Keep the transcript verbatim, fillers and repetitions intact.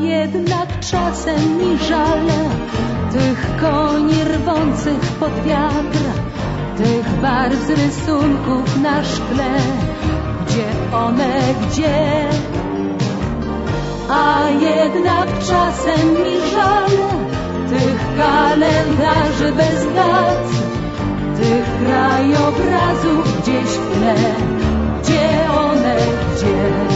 jednak czasem mi żal tych koni rwących pod wiatr, tych barw z rysunków na szkle. Gdzie one, gdzie? A jednak czasem mi żal tych kalendarzy bez dat, tych krajobrazów gdzieś w tle. Gdzie one, gdzie?